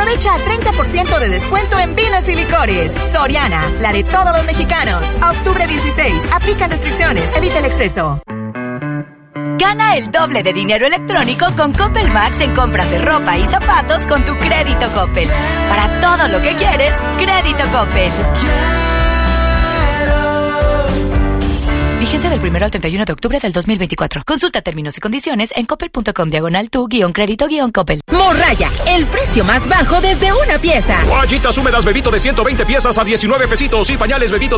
Aprovecha 30% de descuento en vinos y licores. Soriana, la de todos los mexicanos. A octubre 16. Aplican restricciones. Evita el exceso. Gana el doble de dinero electrónico con Coppel Max en compras de ropa y zapatos con tu crédito Coppel. Para todo lo que quieres, crédito Coppel. Vigencia del 1 al 31 de octubre del 2024. Consulta términos y condiciones en coppel.com/tu-crédito-coppel. Morraya, el precio más bajo desde una pieza. Toallitas húmedas Bebito de 120 piezas a 19 pesitos y pañales Bebito